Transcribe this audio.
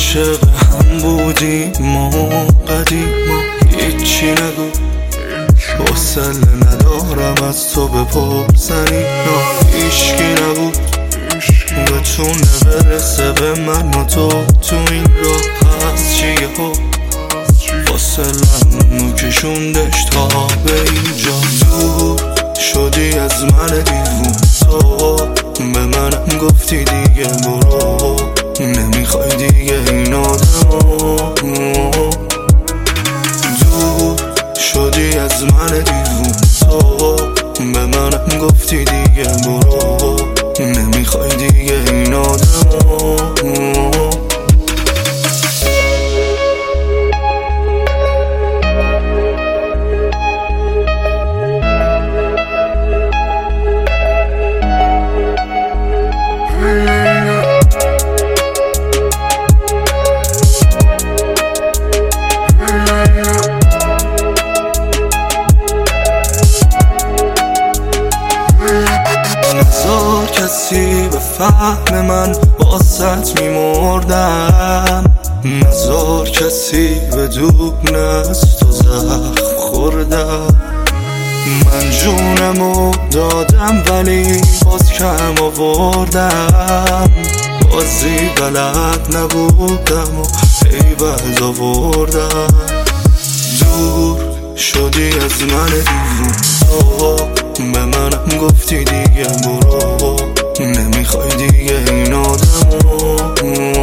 عاشق هم بودیم و قدیما، هیچی نگو حوصله ندارم از تو بپرسن اینا. هیچکی نبود بتونه برسه به من و تو این راه. هست چیه ها فاصله‌مو کشوندش تا به اینجا. دور شدی از من دیوون، تو به منم گفتی دیگه برو، نمیخوای دیگه این آدمو. دور شدی از من دیوون، تو به منم گفتی دیگه برو، نمیخوای دیگه این آدمو. نذار کسی به فهم من واسط میمردم، نذار کسی بدونه از تو زخم خوردم. من جونمو دادم ولی باز کم آوردم، بازی بلد نبودم و عیبت آوردم. دور شدی از من دیوون، تو به منم گفتی دیگه برو، نمیخوای دیگه این آدمو.